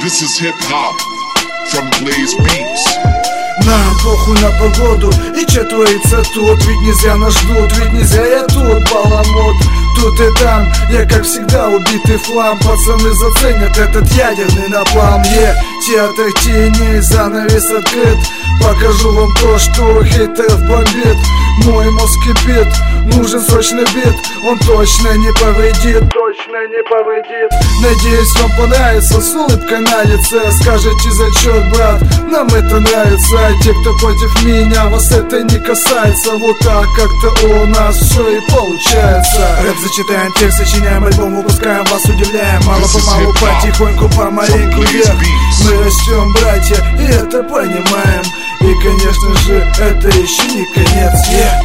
This is hip hop from Blaze Beats. Нам похуй на погоду и че творится тут. Ведь не зря нас ждут, ведь не зря я тут. Баламут тут и там, я как всегда убитый флам. Пацаны заценят этот ядерный напалм. Театр теней, занавес открыт. Покажу вам то, что хейтеров бомбит. Мой мозг кипит, нужен срочный бит. Он точно не повредит, точно не повредит. Надеюсь, вам понравится, с улыбкой на лице. Скажете зачет, брат, нам это нравится. А те, кто против меня, вас это не касается. Вот так как-то у нас все и получается. Рэп зачитаем, текст сочиняем, альбом выпускаем, вас удивляем. Мало-помалу, потихоньку, помаленьку вверх. Мы растем, братья, и это понимаем. И, конечно же, это еще не конец.